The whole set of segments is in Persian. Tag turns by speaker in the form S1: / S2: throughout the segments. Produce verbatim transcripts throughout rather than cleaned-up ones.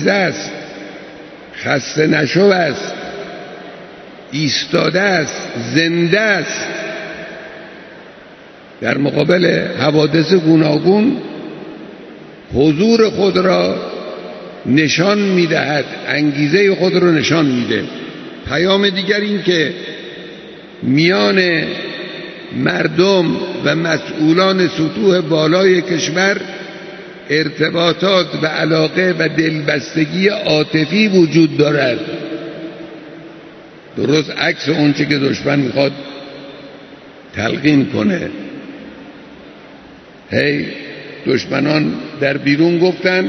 S1: انگیزه است، خسته نشو است، ایستاده است، زنده است. در مقابل حوادث گوناگون حضور خود را نشان می‌دهد، انگیزه خود را نشان میده. پیام دیگر این که میان مردم و مسئولان سطوح بالای کشور ارتباطات و علاقه و دلبستگی عاطفی وجود دارد، درست عکس اون چه که دشمن میخواد تلقین کنه. هی دشمنان در بیرون گفتن،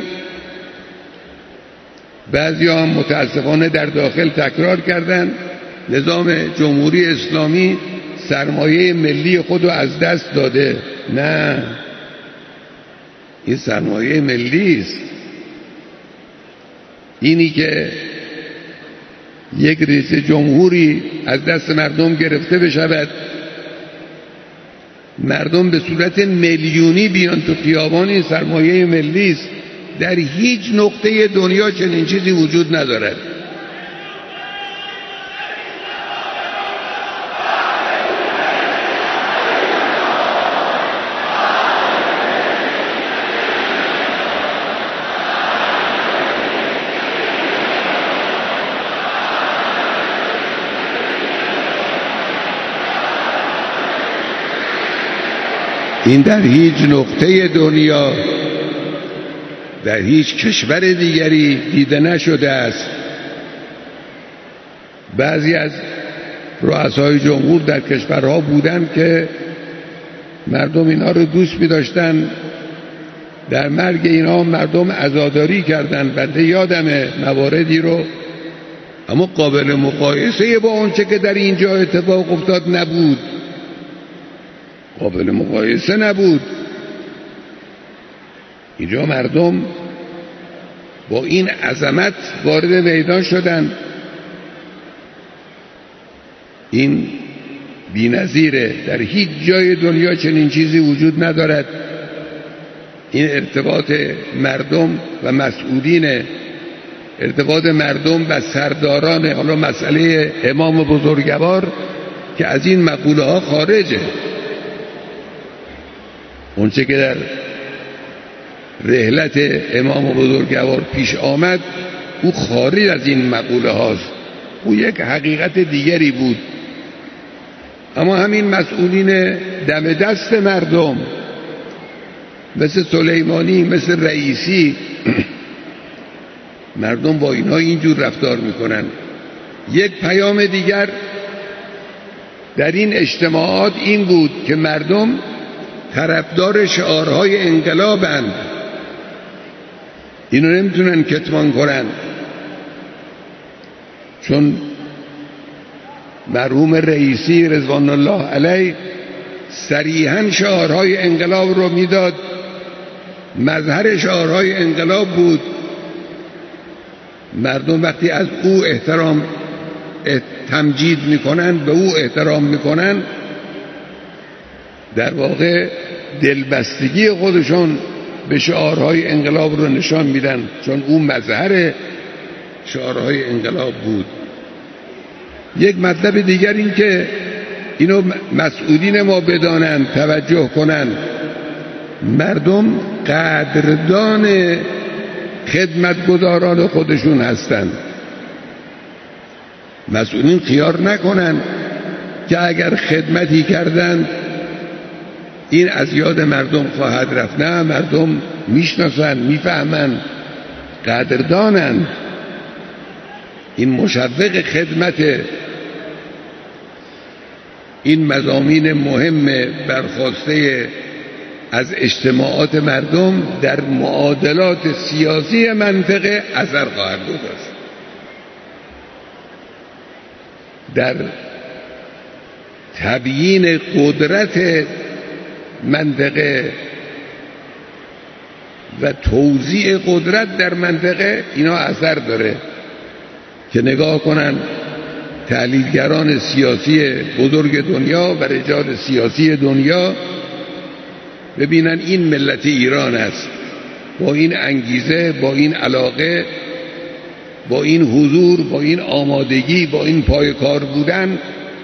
S1: بعضی هم متاسفانه در داخل تکرار کردن، نظام جمهوری اسلامی سرمایه ملی خود رو از دست داده. نه، این سرمایه ملی است. اینی که یک رئیس جمهوری از دست مردم گرفته بشود، مردم به صورت میلیونی بیان تو خیابان، این سرمایه ملی است. در هیچ نقطه دنیا چنین چیزی وجود ندارد. این در هیچ نقطه دنیا، در هیچ کشور دیگری دیده نشده است. بعضی از رؤسای جمهور در کشورها بودند که مردم اینا رو دوست می داشتن، در مرگ اینا مردم عزاداری کردن. بنده یادمه مواردی رو، اما قابل مقایسه با اونچه که در اینجا اتفاق افتاد نبود، قابل مقایسه نبود. اینجا مردم با این عظمت وارد میدان شدن. این بی‌نظیره، در هیچ جای دنیا چنین چیزی وجود ندارد. این ارتباط مردم و مسئولین، ارتباط مردم و سرداران، حالا مسئله امام بزرگوار که از این مقوله ها خارجه. اونچه که در رحلت امام بزرگوار پیش آمد او خارج از این مقوله هاست، او یک حقیقت دیگری بود. اما همین مسئولین دم دست مردم مثل سلیمانی، مثل رئیسی، مردم با اینها اینجور رفتار میکنن. یک پیام دیگر در این اجتماعات این بود که مردم طرفدار شعارهای انقلابند، اینو نمیتونن کتمان کنن. چون مرحوم رئیسی رضوان الله علیه صریحاً شعارهای انقلاب رو میداد، مظهر شعارهای انقلاب بود. مردم وقتی از او احترام تمجید میکنن، به او احترام میکنن، در واقع دلبستگی خودشون به شعارهای انقلاب رو نشان میدن، چون اون مظهر شعارهای انقلاب بود. یک مطلب دیگر این که اینو مسئولین ما بدانند، توجه کنند، مردم قدردان خدمتگزاران خودشون هستند. مسئولین خیار نکنن که اگر خدمتی کردند این از یاد مردم خواهد رفت. نه، مردم میشناسن، میفهمن، قدردانند. این مشوق خدمت، این مضامین مهم برخواسته از اجتماعات مردم در معادلات سیاسی منطقه اثر خواهد گذاشت. در تبیین قدرت منطقه و توزیع قدرت در منطقه اینا اثر داره. که نگاه کنن تحلیلگران سیاسی بزرگ دنیا و رجال سیاسی دنیا، ببینن این ملت ایران است، با این انگیزه، با این علاقه با این حضور، با این آمادگی، با این پایکار بودن،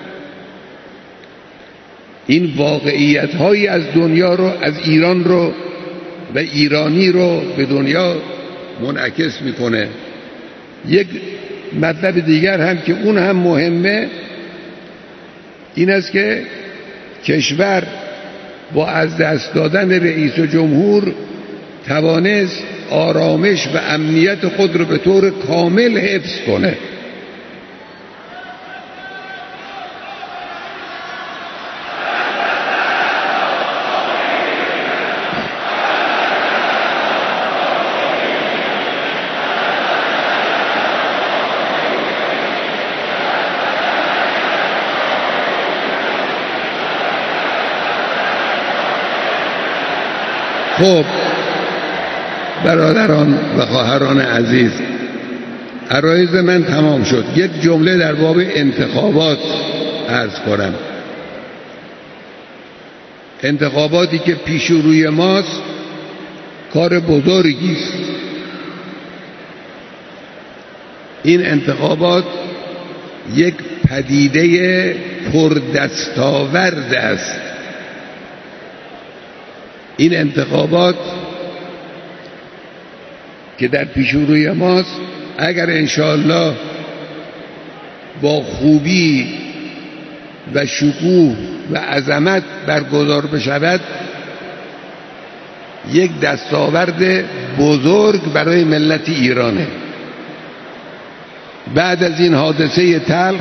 S1: این واقعیت هایی از دنیا رو، از ایران رو و ایرانی رو به دنیا منعکس میکنه. یک مطلب دیگر هم که اون هم مهمه این است که کشور با از دست دادن رئیس جمهور توانست آرامش و امنیت خود رو به طور کامل حفظ کنه. خب برادران و خواهران عزیز، عرایض من تمام شد. یک جمله در باب انتخابات عرض کنم. انتخاباتی که پیش روی ماست کار بزرگی است. این انتخابات یک پدیده پردستاورد است. این انتخابات که در پیش روی ماست اگر انشاءالله با خوبی و شکوه و عظمت برگزار بشود یک دستاورد بزرگ برای ملت ایرانه. بعد از این حادثه تلخ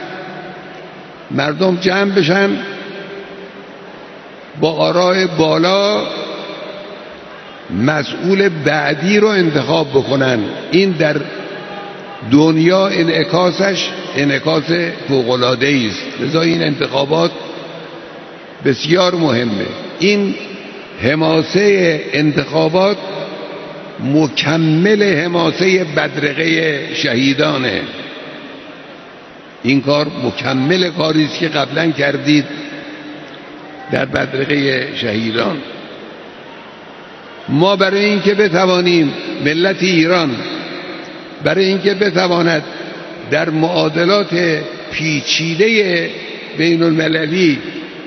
S1: مردم جمع بشن، با آراء بالا مسئول بعدی رو انتخاب بکنن. این در دنیا انعکاسش انعکاس فوق‌العاده‌ای است. لذا این انتخابات بسیار مهمه. این حماسه انتخابات مکمل حماسه بدرقه شهیدانه. این کار مکمل کاری است که قبلا کردید در بدرقه شهیدان. ما برای اینکه بتوانیم ملت ایران برای اینکه بتواند در معادلات پیچیده بین المللی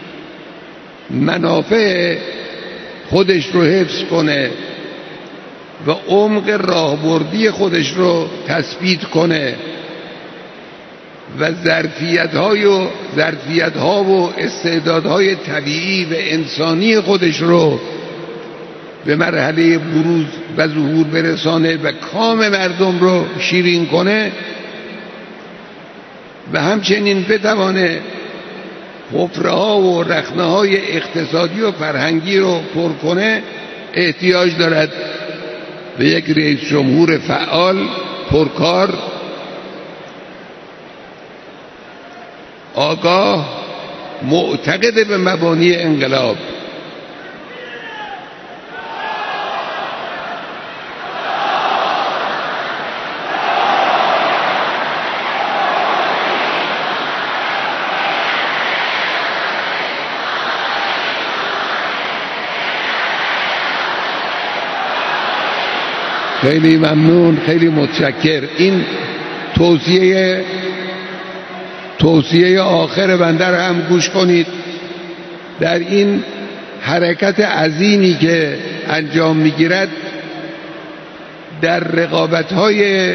S1: منافع خودش رو حفظ کنه و عمق راهبردی خودش رو تثبیت کنه و ظرفیت‌های و ظرفیت‌ها و استعدادهای طبیعی و انسانی خودش رو به مرحله بروز و ظهور برسانه و کام مردم رو شیرین کنه و همچنین بتوانه حفره‌ها و رخنه‌های اقتصادی و فرهنگی رو پر کنه، احتیاج دارد به یک رئیس جمهور فعال، پرکار، آگاه، معتقد به مبانی انقلاب. خیلی ممنون، خیلی متشکر. این توصیه توصیه آخر بنده رو هم گوش کنید. در این حرکت عظیمی که انجام میگیرد در رقابت‌های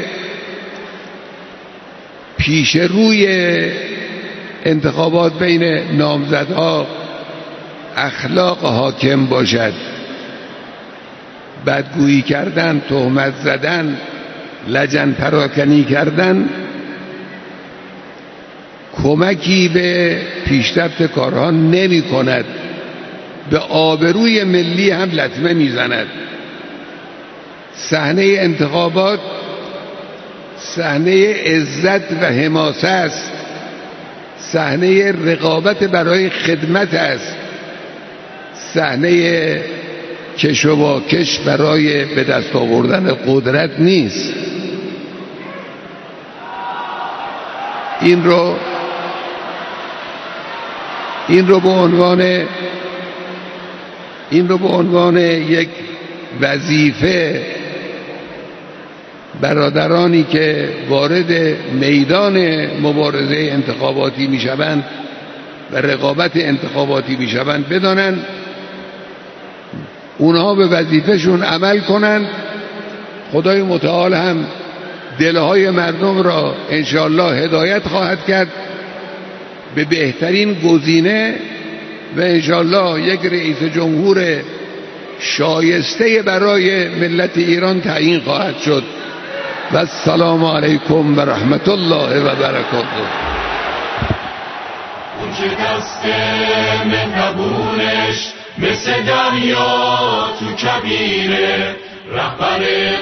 S1: پیش روی انتخابات بین نامزدها اخلاق حاکم باشد. بدگویی کردن، تهمت زدن، لجن پراکنی کردن کمکی به پیشرفت کارها نمی کند، به آبروی ملی هم لطمه می زند. صحنه انتخابات صحنه عزت و حماسه است، صحنه رقابت برای خدمت است، صحنه کش و واکش برای به دست آوردن قدرت نیست. این رو این رو به عنوان این رو به عنوان یک وظیفه برادرانی که وارد میدان مبارزه انتخاباتی میشوند و رقابت انتخاباتی میشوند بدانند اونها به وظیفهشون عمل کنند. خدای متعال هم دلهای مردم را انشاءالله هدایت خواهد کرد به بهترین گزینه و انشاءالله یک رئیس جمهور شایسته برای ملت ایران تعیین خواهد شد. و السلام علیکم و رحمت الله و برکاته.
S2: اون که دست مهربونش مثل دریا تو کبیره، رهبر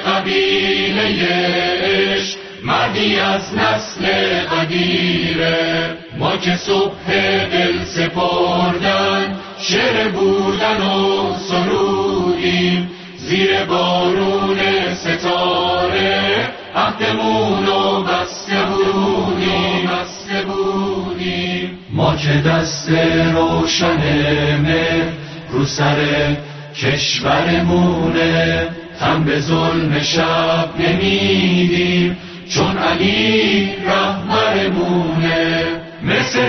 S2: قبیلهش مردی از نسل قدیره. ما که صبح دل سپردن شعر بودن و سرودیم، زیر بارون ستاره عهدمونو بسته بودیم بسته بودیم. ما که دست روشن مهر رو سر کشورمونه، هم به ظلم شب نمیدیم چون علی رهبرمونه. مثل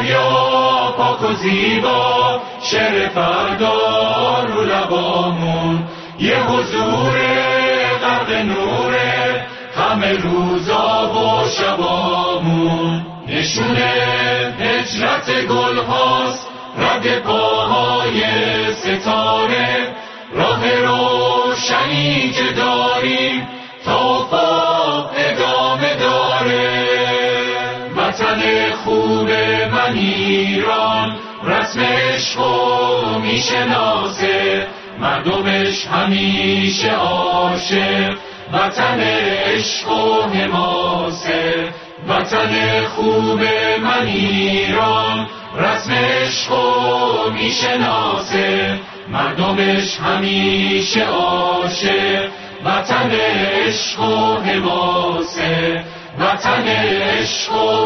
S2: دریا پاک و زیبا شعر فردا رو لبامون، یه حضور غرق نوره همه روزا و شبامون. نشونه هجرت گل هاست رد پاهای ستاره، راه روشنی که داریم تا افاق ادامه داره. وطن خوب من ایران رسم عشق و میشناسه، مردمش همیشه عاشق وطن عشق و حماسه. وطن خوب من ایران رسم عشق و میشناسه، مردمش همیشه عاشق وطن عشق و حماسه. وطن عشق و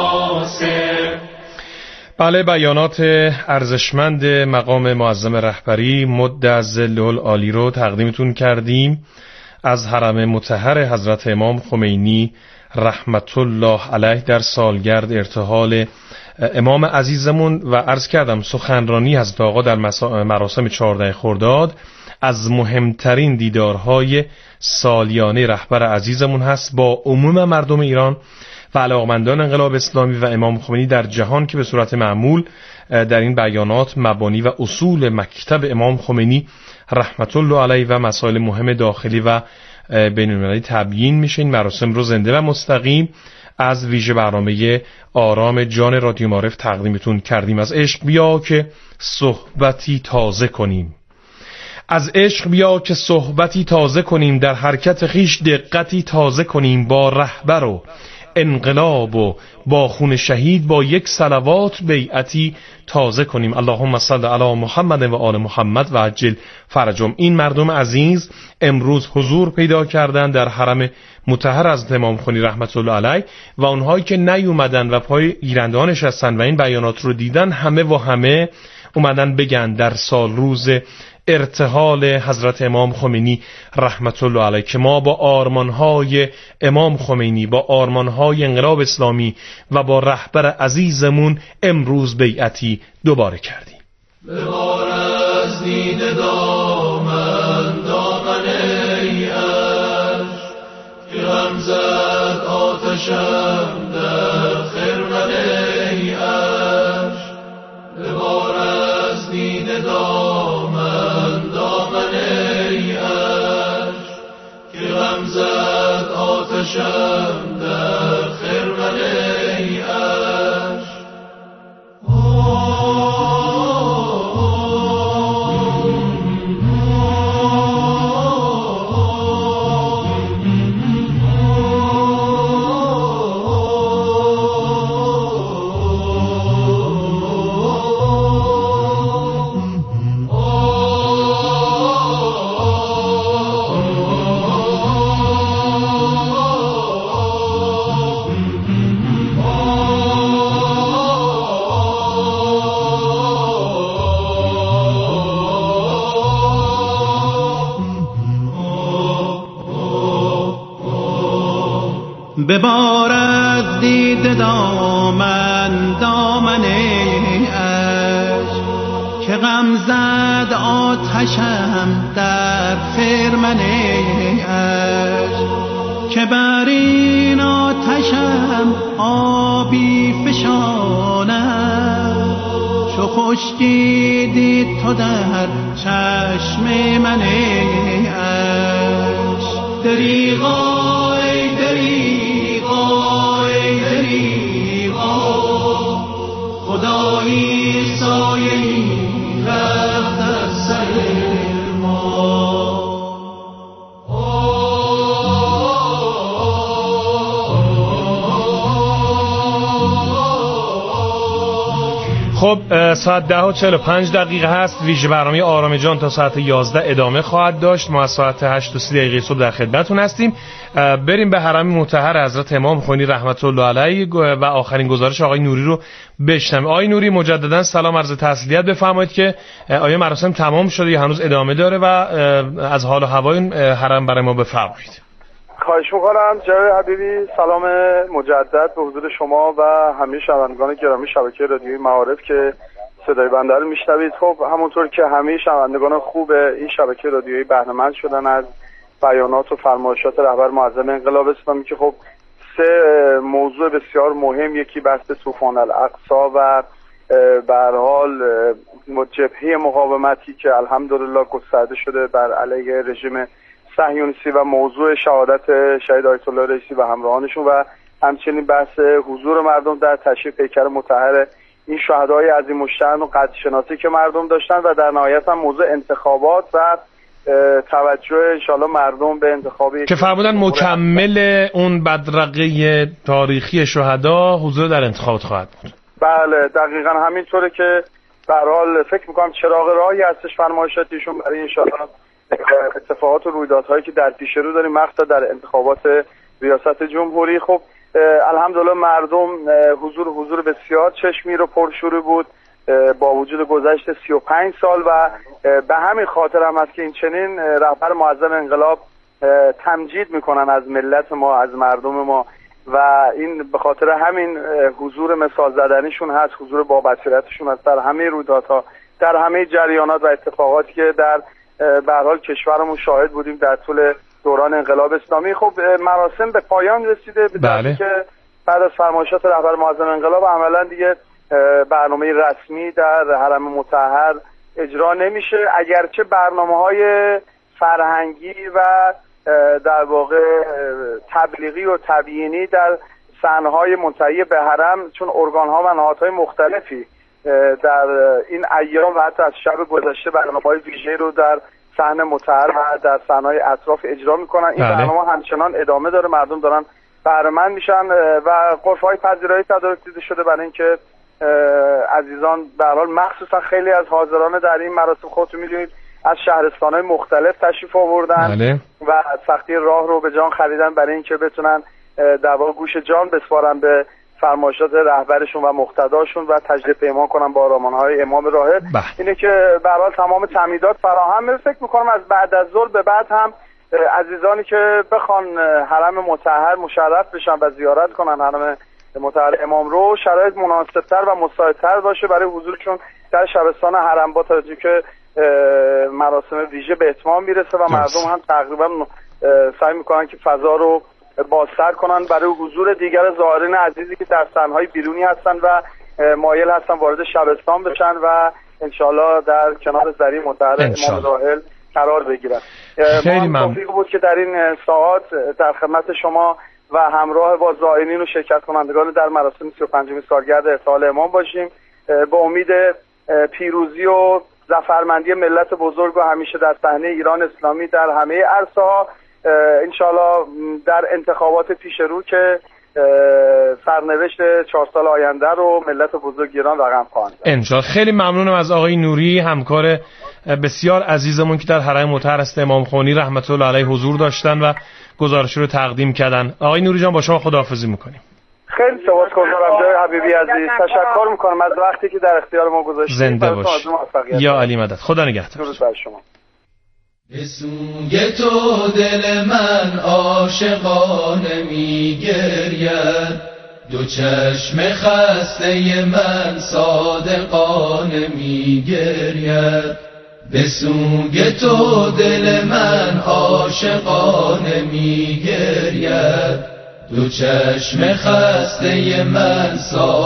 S2: حماسه.
S3: بله، بیانات ارزشمند مقام معظم رهبری مد از ظل العالی رو تقدیمتون کردیم از حرم مطهر حضرت امام خمینی رحمت الله علیه در سالگرد ارتحال امام عزیزمون. و عرض کردم سخنرانی حضرت آقا در مراسم چهارده خرداد از مهمترین دیدارهای سالیانه رهبر عزیزمون هست با عموم مردم ایران و علاقمندان انقلاب اسلامی و امام خمینی در جهان، که به صورت معمول در این بیانات مبانی و اصول مکتب امام خمینی رحمت الله علیه و مسائل مهم داخلی و بین المللی تبیین میشه. این مراسم رو زنده و مستقیم از ویژه برنامه آرام جان رادیو معارف تقدیمتون کردیم. از عشق بیا که صحبتی تازه کنیم، از عشق بیا که صحبتی تازه کنیم، در حرکت خیش دقتی تازه کنیم، با رهبر و انقلاب و با خون شهید با یک صلوات بیعتی تازه کنیم. اللهم صل علی محمد و آل محمد و عجل فرجهم. این مردم عزیز امروز حضور پیدا کردن در حرم مطهر از امام خمینی رحمت الله علیه و اونهایی که نیومدن و پای گیرنده ها نشستن و این بیانات رو دیدن، همه و همه اومدن بگن در سال روز ارتحال حضرت امام خمینی رحمت الله علیه که ما با آرمانهای امام خمینی، با آرمانهای انقلاب اسلامی و با رهبر عزیزمون امروز بیعتی دوباره کردیم.
S2: ببار از دید دامن دامن ای عشق، که هم زد آتشم در خرمن ای عشق. ببار از دید دامن دامن ای عشق، که هم زد آتشم در خرمن ای عشق.
S4: ببارد دید دامن دامن عشق که غم زد آتشم در خرمن عشق که بر این آتشم آبی فشانم چو خشکی دید تو در چشم من عشق دریغا ای دریغا ای دریغا خدایی سایه رفت از سر ما.
S3: خب ساعت ده و چهل و پنج دقیقه هست. ویژه برنامه آرام جان تا ساعت یازده ادامه خواهد داشت. ما از ساعت هشت و سی دقیقه صبح در خدمتتون هستیم. بریم به حرم مطهر حضرت امام خمینی رحمت الله علیه و آخرین گزارش آقای نوری رو بشنویم. آقای نوری مجددا سلام عرض تسلیت بفرمایید که آیا مراسم تمام شده یا هنوز ادامه داره و از حال و هوای حرم برای ما بفرمایید.
S5: خواهش می‌کنم جناب حبیبی. سلام مجدد به حضور شما و همه شنوندگان گرامی شبکه رادیویی معارف که صدای بنده رو میشنوید. خب همونطور که همه شنوندگان خوب این شبکه رادیویی بهره مند شدن از بیانات و فرمایشات رهبر معظم انقلاب اسلامی که خب سه موضوع بسیار مهم، یکی بحث طوفان الاقصی و به هر حال جبهه مقاومتی که الحمدلله گسترده شده بر علیه رژیم صهیونیستی و موضوع شهادت شهید آیت الله رئیسی و همراهانشون و همچنین بحث حضور مردم در تشریف پیکر مطهر این شهدای عظیم الشأن و قدر شناسی که مردم داشتن و در نهایت هم موضوع انتخابات و توجه انشالله مردم به انتخابی
S3: که فرمودن مکمل اون بدرقه تاریخی شهدا حضور در انتخابات خواهد بود.
S5: بله دقیقاً همینطوره که به هر حال فکر می‌کنم چراغ راهی هستش فرمایشاتشون برای انشالله اتفاقات و رویدادهایی که در پیش رو داریم مخصوصا در انتخابات ریاست جمهوری. خب الحمدلله مردم حضور حضور بسیار چشمی رو پرشور بود با وجود گذشت سی و پنج سال و به همین خاطر هم است که این چنین رهبر معظم انقلاب تمجید میکنن از ملت ما، از مردم ما و این به خاطر همین حضور مثال زدنیشون هست، حضور با بصیرتشون هست در همه رویدادها، در همه جریانات و اتفاقاتی که در به هر حال کشورمون شاهد بودیم در طول دوران انقلاب اسلامی. خب مراسم به پایان رسیده به دلیلی که بعد از فرمایشات رهبر معظم انقلاب عملا دیگه برنامه رسمی در حرم مطهر اجرا نمیشه، اگرچه برنامه‌های فرهنگی و در واقع تبلیغی و تبیینی در صحنه‌های منتهی به حرم چون ارگان‌ها و نهادهای مختلفی در این ایام و حتی از شب گذشته برنامه‌های ویژه رو در صحن مطهر و در صحنه‌های اطراف اجرا می‌کنن. این برنامه همچنان ادامه داره، مردم دارن بهره مند میشن و غرفه‌های پذیرایی تدارک دیده شده برای اینکه عزیزان به هر حال مخصوصا خیلی از حاضران در این مراسم خودتون می‌دونید از شهرستان‌های مختلف تشریف آوردن
S3: بله.
S5: و سختی راه رو به جان خریدن برای اینکه بتونن در واقع گوش جان بسپارن به فرمایشات رهبرشون و مقتداشون و تجدید پیمان کنن با آرمان‌های امام راهب. اینه که به هر حال تمام تمهیدات فراهم. فکر می‌کنم از بعد از ظهر به بعد هم عزیزانی که بخوان حرم مطهر مشرف بشن و زیارت کنن حرم مطهر امام رو، شرایط مناسب‌تر و مساعدتر باشه برای حضورشون در شبستان حرم با توجه که مراسم ویژه به اتمام میرسه و مردم هم تقریبا سعی میکنن که فضا رو بازتر کنن برای حضور دیگر زائرین عزیزی که در صحنه‌های بیرونی هستن و مایل هستن وارد شبستان بشن و انشالله در کنار ذریع مطهر امام راحل قرار بگیرن.
S3: خیلی
S5: ممنون. توفیق بود که در این ساعات در خدمت شما و همراه با زائرین و شرکت کنندگان در مراسم سی و پنجمین سالگرد ارتحال امام باشیم. به امید پیروزی و ظفرمندی ملت بزرگ و همیشه در صحنه ایران اسلامی در همه عرصه‌ها انشالله در انتخابات پیش رو که سرنوشت چهار سال آینده رو ملت بزرگ ایران رقم خواهند زد.
S3: انشالله. خیلی ممنونم از آقای نوری، همکار بسیار عزیزمون که در حرم مطهر است امام خمینی رحمت الله علیه حضور داشتن و گزارش رو تقدیم کردن. آقای نوری جان با شما خداحافظی میکنیم.
S5: خیلی سپاسگزارم جناب حبیبی عزیز، تشکر میکنم از وقتی که در اختیار ما گذاشتید.
S3: زنده باش. یا علی مدد. خدا نگهدار.
S5: درود بر شما.
S2: به سوی تو دل من عاشقانه میگه گرید. دو چشم خسته من صادقانه می گرید. به سوی تو دل من عاشقانه می گرید. دو چشم خسته من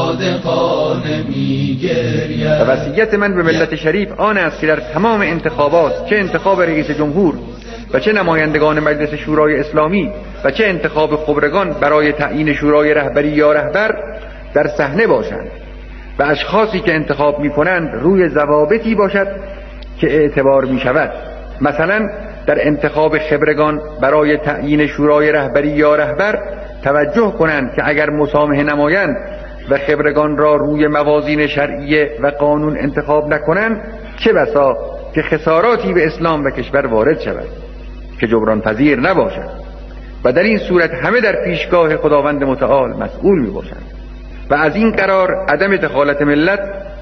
S2: صادقانه می گرید.
S6: و وصیت من به ملت شریف آن است که در تمام انتخابات، چه انتخاب رئیس جمهور و چه نمایندگان مجلس شورای اسلامی و چه انتخاب خبرگان برای تعیین شورای رهبری یا رهبر، در صحنه باشند و اشخاصی که انتخاب می کنند روی ضوابطی باشد که اعتبار می شود. مثلا در انتخاب خبرگان برای تعیین شورای رهبری یا رهبر توجه کنند که اگر مسامحه نمایند و خبرگان را روی موازین شرعیه و قانون انتخاب نکنند، چه بسا که خساراتی به اسلام و کشور وارد شود که جبران پذیر نباشد و در این صورت همه در پیشگاه خداوند متعال مسئول می باشند. و از این قرار عدم دخالت ملت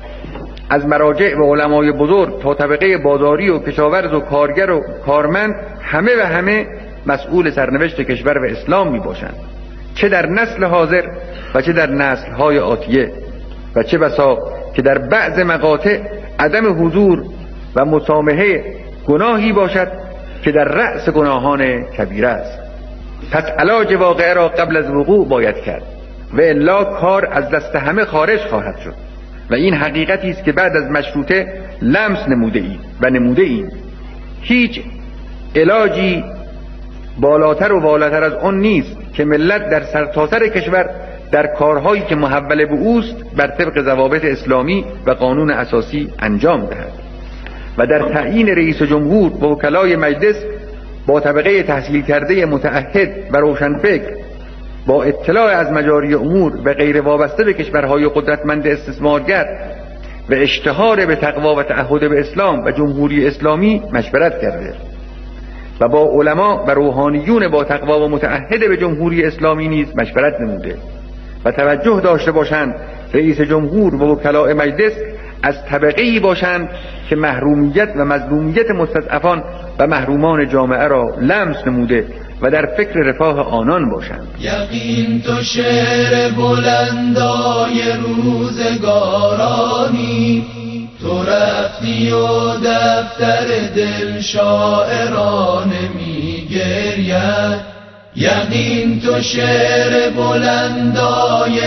S6: از مراجع و علمای بزرگ تا طبقه بازاری و کشاورز و کارگر و کارمند همه و همه مسئول سرنوشت کشور و اسلام می باشند، چه در نسل حاضر و چه در نسل‌های آتیه. و چه بسا که در بعض مقاطع عدم حضور و مسامحه گناهی باشد که در رأس گناهان کبیره است. پس علاج واقعه را قبل از وقوع باید کرد و الا کار از دست همه خارج خواهد شد. و این حقیقتی است که بعد از مشروطه لمس نموده اید و نموده اید. هیچ علاجی بالاتر و بالاتر از آن نیست که ملت در سرتاسر کشور در کارهایی که محول به اوست بر طبق ضوابط اسلامی و قانون اساسی انجام دهد و در تعیین رئیس جمهور و وکلای مجلس با طبقه تحصیل کرده متعهد و روشنفکر، با اطلاع از مجاری امور و غیر وابسته به کشورهای قدرتمند استثمارگر و اشتهار به تقوا و تعهد به اسلام و جمهوری اسلامی مشورت کرده و با علما و روحانیون با تقوا و متعهد به جمهوری اسلامی نیز مشورت نموده و توجه داشته باشند رئیس جمهور و وکلای مجلس از طبقه‌ای باشند که محرومیت و مظلومیت مستضعفان و محرومان جامعه را لمس نموده و در فکر رفاه آنان باشند.
S2: یقین تو شعر بلندای روزگارانی، تو رفتی و دفتر دل شاعرانه می گرید. یقین تو شعر بلندای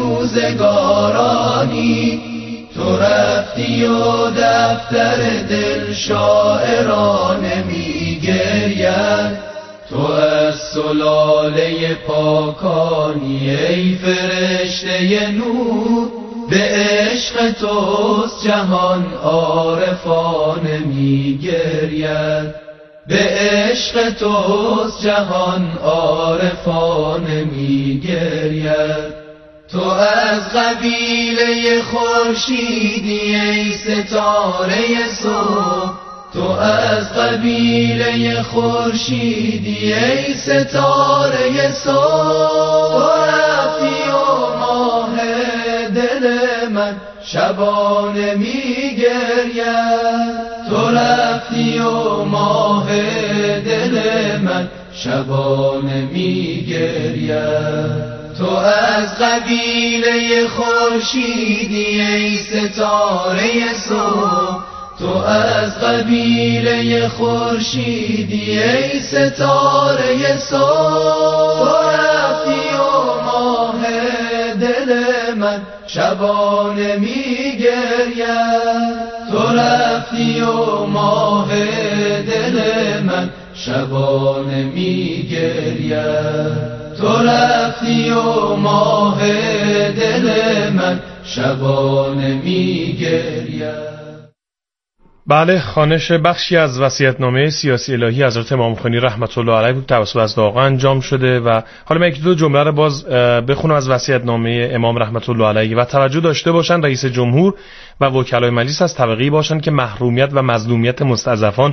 S2: روزگارانی، تو رفتی و دفتر دل شاعرانه می گرید. تو از سلاله پاکانی ای فرشته نور، به عشق توست جهان عارفانه می گرید. به عشق توست جهان عارفانه می گرید. تو از قبیله خورشیدی ای ستاره صبح، تو از قبیله خورشیدی ای ستاره صبح. تو رفتی و ماه دل من شبانه می گرید. تو رفتی و ماه دل من شبانه می گرید. تو از قبیله خورشیدی ای ستاره صبح، تو از قبیله خورشیدی ای ستاره صبح. تو رفتی و ماه دل من شبانه می گرید. تو رفتی و ماه دل من شبانه می گرید. تو رفتی و ماه دل من شبانه می گرید.
S3: بله، خوانش بخشی از وصیت‌نامه سیاسی الهی حضرت امام خمینی رحمت الله علیه بود توسط از آقا انجام شده و حالا من یک دو جمله رو باز بخونم از وصیت‌نامه امام رحمت الله علیه. و توجه داشته باشن رئیس جمهور و وکلای مجلس از طبقه‌ای باشند که محرومیت و مظلومیت مستضعفان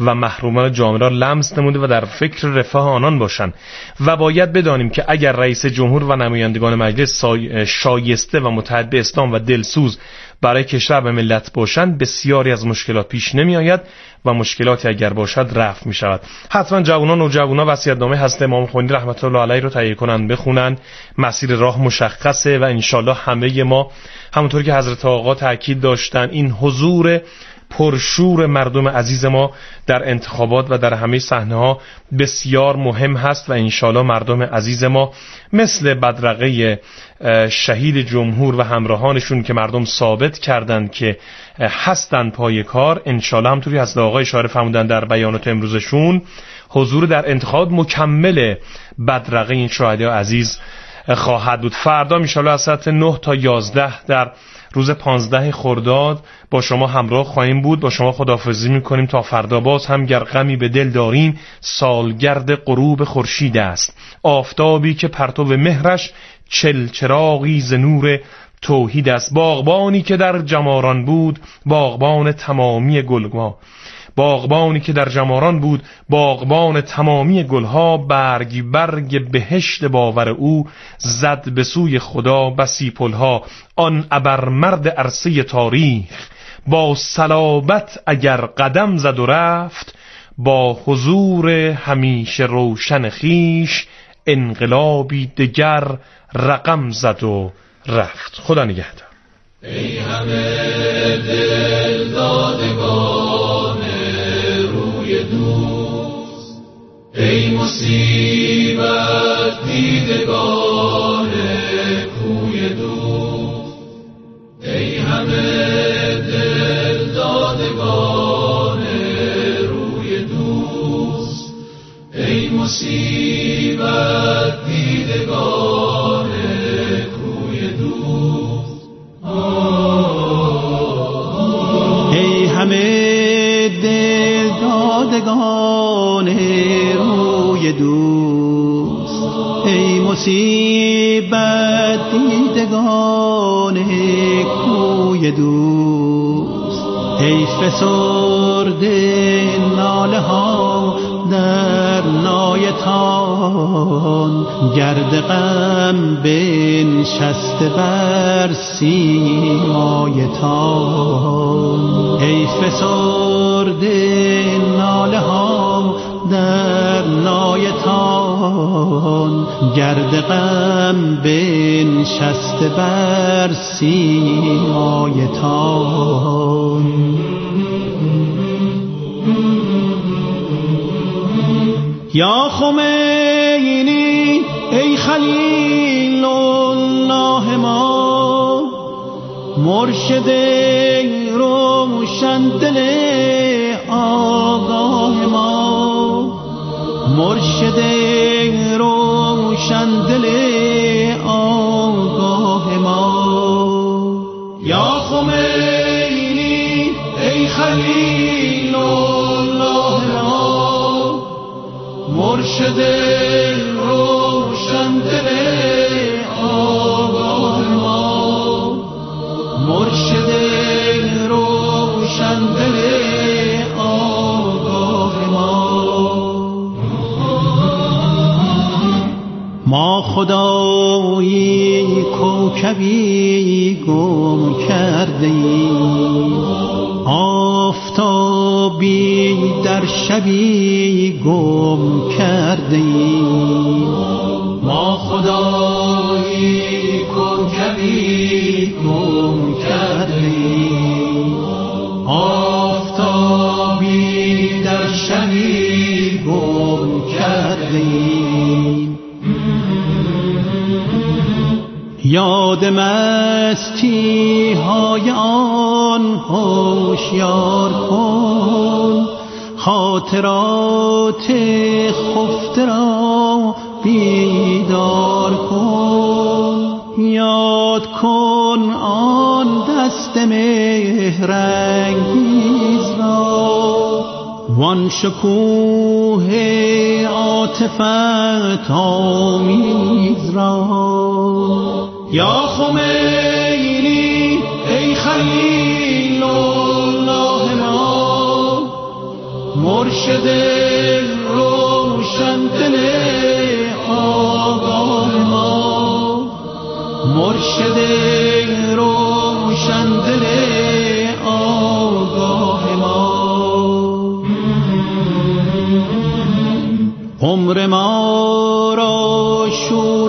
S3: و محرومان جامعه را لمس نموده و در فکر رفاه آنان باشند و باید بدانیم که اگر رئیس جمهور و نمایندگان مجلس شایسته و متحد به اسلام و دلسوز برای کشور و ملت باشند، بسیاری از مشکلات پیش نمی آید و مشکلاتی اگر باشد رفع می شود. حتما جوانان و جوانان وصیت‌نامه حضرت امام خمینی رحمت الله علیه رو تهیه کنند، بخونند. مسیر راه مشخصه و انشالله همه ما همونطور که حضرت آقا تاکید داشتن این حضور پرشور مردم عزیز ما در انتخابات و در همه صحنه‌ها بسیار مهم هست و انشالله مردم عزیز ما مثل بدرقه شهید جمهور و همراهانشون که مردم ثابت کردند که هستن پای کار، انشالله همطوری حضرت آقا اشاره فرمودن در بیانات امروزشون، حضور در انتخابات مکمل بدرقه این شهدای عزیز خواهد بود. فردا انشالله از ساعت نه تا یازده در روز پانزده خرداد با شما همراه خواهیم بود. با شما خداحافظی میکنیم تا فردا. باز هم گر غمی به دل داریم، سالگرد غروب خورشید است، آفتابی که پرتو مهرش چل چراغی ز نور توحید است. باغبانی که در جماران بود، باغبان تمامی گلها، باغبانی که در جماران بود، باغبان تمامی گلها. برگ برگ بهشت باور او، زد به سوی خدا بسی پلها. آن ابرمرد عرصه تاریخ، با صلابت اگر قدم زد و رفت، با حضور همیشه روشن خیش، انقلابی دگر رقم زد و رفت. خدا نگهدار.
S2: ای همه دل دادگان روی دوست، ای مصیبت دیدگان کوی دوست، ای همه دل دادگان روی دوست، ای مصیبت دیدگان کوی دوست.
S4: ای همه دل دادگان روی دوست، ای مصیبت دیدگان کوی دوست، ای فسرده ناله ها در نایتان، گرد غم بنشسته بر سیمایتان. ای فسرده ناله ها در نایتان، گرد غم بنشسته بر سیمایتان. یا خمینی ای خلیل الله ما، مرشد روشن دل آگاه ما، مرشد روشن دل آگاه ما. یا خمینی ای خلیل الله ما، مرشد روشن دل آگاه ما، مرشد روشن دل آگاه ما. ما خدایی کوکبی گم کرده ایم، آفتابی در شبی گم کرده ایم. ما خدایی کوکبی گم کرده ایم، آفتابی در شبی گم کرده ایم. یاد مستی های آن هوشیار کن، خاطرات خفته را بیدار کن. یاد کن آن دست مهرانگیز را، وان شکوه عاطفت آمیز را. یا خمینی ای خلیل الله ما، مرشد روشن دل آگاه ما، مرشد روشن دل آگاه ما. عمر ما را شور